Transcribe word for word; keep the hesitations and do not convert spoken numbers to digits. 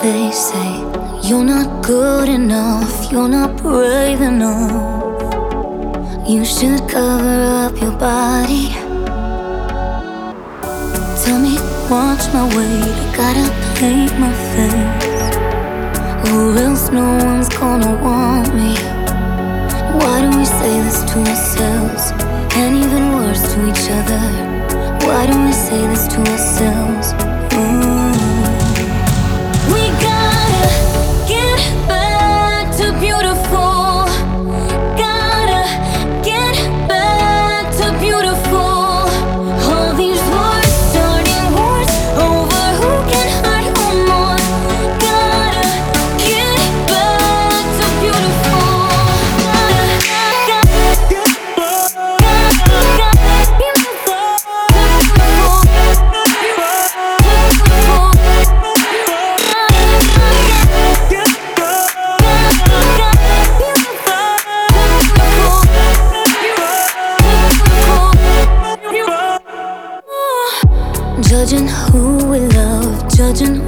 They say you're not good enough, you're not brave enough. You should cover up your body. Tell me, watch my weight, I gotta paint my face, or else no one's gonna want me. Why do we say this to ourselves, and even worse to each other? Why do we say this to ourselves? Mm. We gotta get back to beautiful. Gotta get back to beautiful. All these wars starting wars over who can hurt who more. Gotta get back to beautiful. Gotta, gotta get back to beautiful. Judging who we love, judging